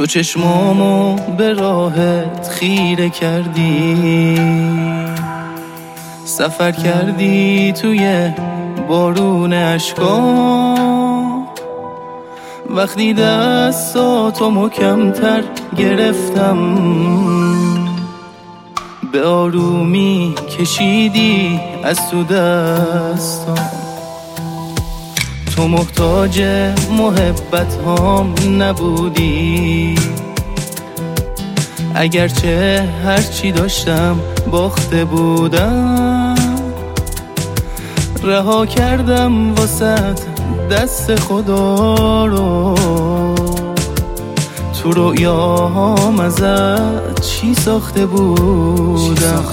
تو چشمامو به راهت خیره کردی، سفر کردی توی بارون اشکام. وقتی دستاتو محکم‌تر گرفتم، به آرومی کشیدی از تو دستام. تو محتاج محبت هام نبودی، اگرچه هرچی داشتم باخته بودم. رها کردم واسط دست خدا رو، تو رویاهام ازت چی ساخته بودم.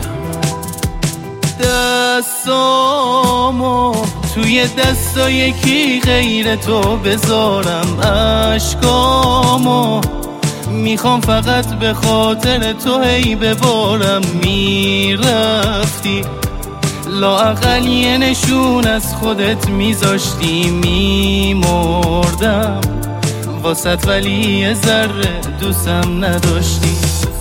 دستامو توی دستا یکی غیر تو بذارم، عشقامو میخوام فقط به خاطر تو هی ببارم. میرفتی لااقل یه نشون از خودت میذاشتی، میمردم واسط ولی یه ذره دوستم نداشتی.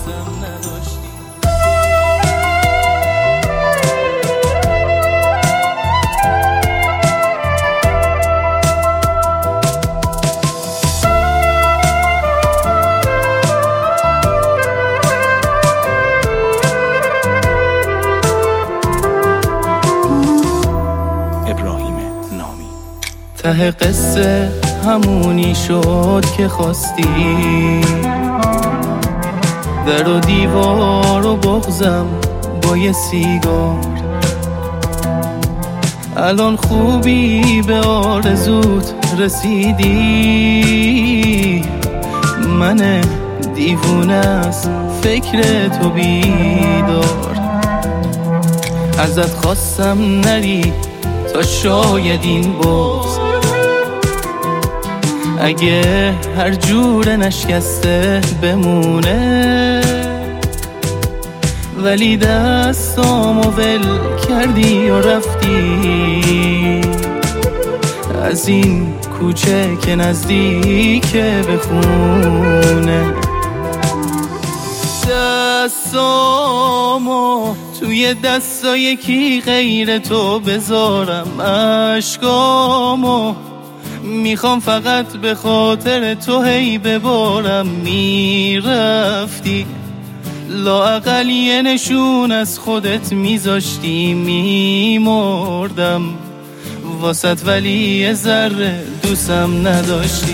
ته قصه همونی شد که خواستی، در و دیوار و بغضم با یه سیگار. الان خوبی به آرزوت رسیدی، من دیوونه از فکر تو بیدار. ازت خواستم نری تا شاید این بغض اگه هر جور نشکسته بمونه، ولی دستامو ول کردی و رفتی از این کوچه که نزدیکه به خونه. دستامو توی دستا یکی غیر تو بذارم، عشقامو میخوام فقط به خاطر تو هی ببارم. میرفتی لااقل یه نشون از خودت میذاشتی، میمردم واسط ولی یه ذره دوستم نداشتی.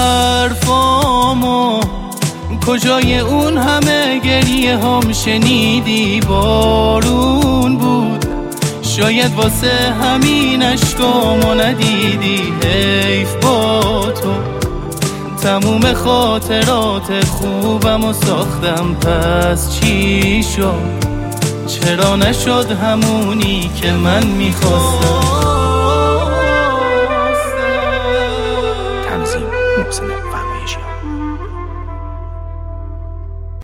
حرفامو کجای اون همه گریه هم شنیدی؟ بارون بود شاید واسه همین اشکامو ندیدی. حیف با تو تموم خاطرات خوبمو ساختم، پس چی شد؟ چرا نشد همونی که من میخواستم؟ تنظیم محسن